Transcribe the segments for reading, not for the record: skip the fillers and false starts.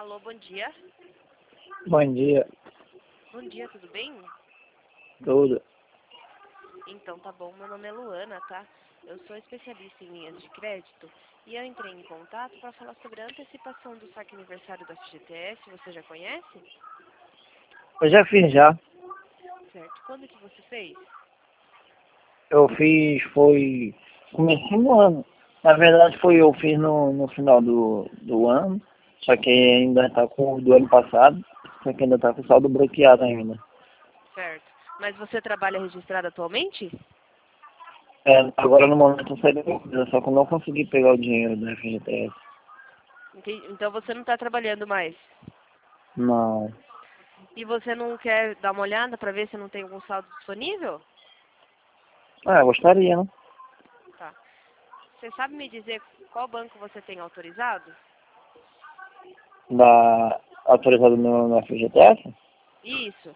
Alô, bom dia. Bom dia, Bom dia, tudo bem? tudo. Então, tá bom. Meu nome é Luana, tá? Eu sou especialista em linhas de crédito e eu entrei em contato para falar sobre a antecipação do saque aniversário da FGTS. Você já conhece? Eu já fiz já. Certo. Quando que você fez? Eu fiz, foi comecinho do ano. Na verdade eu fiz no final do ano, só que ainda tá com o do ano passado, só que ainda tá com o saldo bloqueado ainda. Certo. Mas você trabalha registrado atualmente? Agora no momento eu saí da empresa, só que eu não consegui pegar o dinheiro do FGTS. Então você não está trabalhando mais. Não. E você não quer dar uma olhada para ver se não tem algum saldo disponível? Gostaria, né? Tá. Você sabe me dizer qual banco você tem autorizado? Autorizado no FGTS? Isso.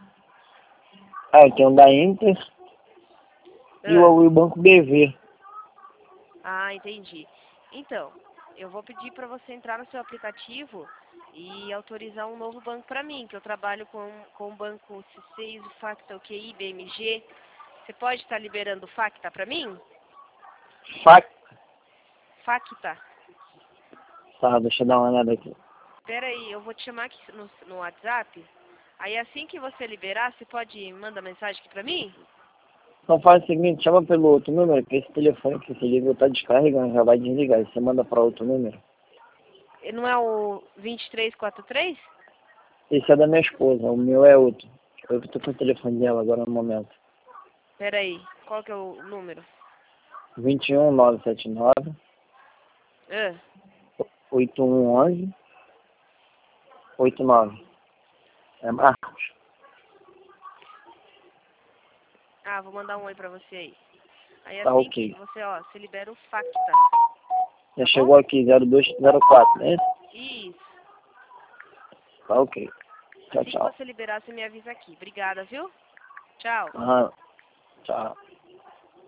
Eu tenho o da Inter e Ah, o Banco BV. entendi. Então, eu vou pedir para você entrar no seu aplicativo e autorizar um novo banco para mim, que eu trabalho com o banco C6, o Facta, o QI, BMG. Você pode estar liberando o Facta para mim? Fac. Facta. Tá, deixa eu dar uma olhada aqui. Espera aí, eu vou te chamar aqui no WhatsApp. Aí assim que você liberar, você pode mandar mensagem aqui para mim? Então faz o seguinte, chama pelo outro número, que esse telefone que você liga tá descarregando, já vai desligar. E você manda para outro número. Não é o 2343? Esse é da minha esposa, o meu é outro. Eu que tô com o telefone dela agora no momento. Espera aí, qual que é o número? 21 979 Ah, 8111 89. É Marcos. vou mandar um oi pra você aí. Aí Tá assim que ok. você libera o Facta, Já tá chegou bom? aqui, 0204, né? Isso. Tá ok. Tchau, Assim que tchau. você liberar, você me avisa aqui. Obrigada, viu? Tchau. Aham, tchau.